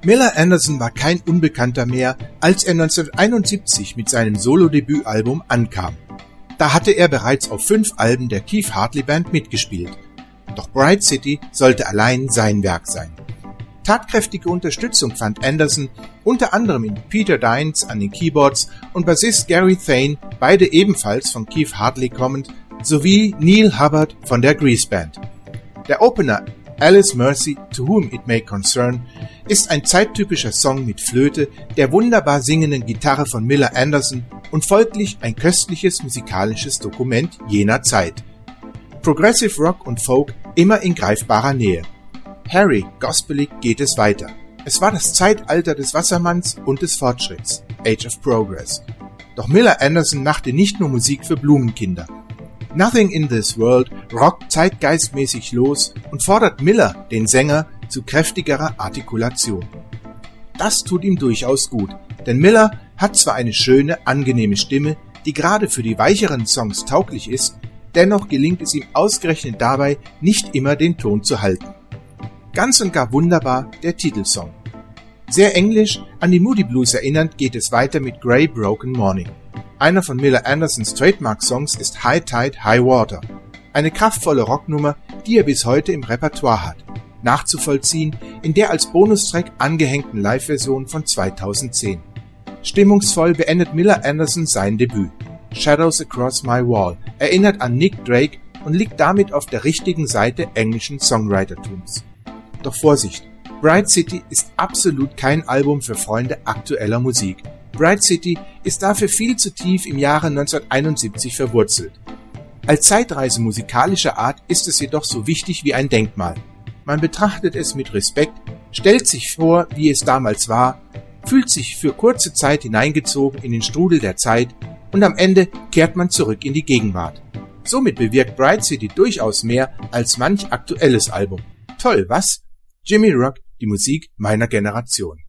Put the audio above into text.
Miller Anderson war kein Unbekannter mehr, als er 1971 mit seinem Solo-Debütalbum ankam. Da hatte er bereits auf 5 Alben der Keith Hartley Band mitgespielt. Doch Bright City sollte allein sein Werk sein. Tatkräftige Unterstützung fand Anderson unter anderem in Peter Dines an den Keyboards und Bassist Gary Thane, beide ebenfalls von Keith Hartley kommend, sowie Neil Hubbard von der Grease Band. Der Opener Alice Mercy, To Whom It May Concern ist ein zeittypischer Song mit Flöte, der wunderbar singenden Gitarre von Miller Anderson und folglich ein köstliches musikalisches Dokument jener Zeit. Progressive Rock und Folk immer in greifbarer Nähe. Harry, gospelig geht es weiter. Es war das Zeitalter des Wassermanns und des Fortschritts, Age of Progress. Doch Miller Anderson machte nicht nur Musik für Blumenkinder. Nothing in This World rockt zeitgeistmäßig los und fordert Miller, den Sänger, zu kräftigerer Artikulation. Das tut ihm durchaus gut, denn Miller hat zwar eine schöne, angenehme Stimme, die gerade für die weicheren Songs tauglich ist, dennoch gelingt es ihm ausgerechnet dabei, nicht immer den Ton zu halten. Ganz und gar wunderbar der Titelsong. Sehr englisch, an die Moody Blues erinnernd, geht es weiter mit Grey Broken Morning. Einer von Miller Andersons Trademark-Songs ist High Tide, High Water. Eine kraftvolle Rocknummer, die er bis heute im Repertoire hat. Nachzuvollziehen in der als Bonustrack angehängten Live-Version von 2010. Stimmungsvoll beendet Miller Anderson sein Debüt. Shadows Across My Wall erinnert an Nick Drake und liegt damit auf der richtigen Seite englischen Songwritertums. Doch Vorsicht! Bright City ist absolut kein Album für Freunde aktueller Musik. Bright City ist dafür viel zu tief im Jahre 1971 verwurzelt. Als Zeitreise musikalischer Art ist es jedoch so wichtig wie ein Denkmal. Man betrachtet es mit Respekt, stellt sich vor, wie es damals war, fühlt sich für kurze Zeit hineingezogen in den Strudel der Zeit und am Ende kehrt man zurück in die Gegenwart. Somit bewirkt Bright City durchaus mehr als manch aktuelles Album. Toll, was? Jimmy Rock, die Musik meiner Generation.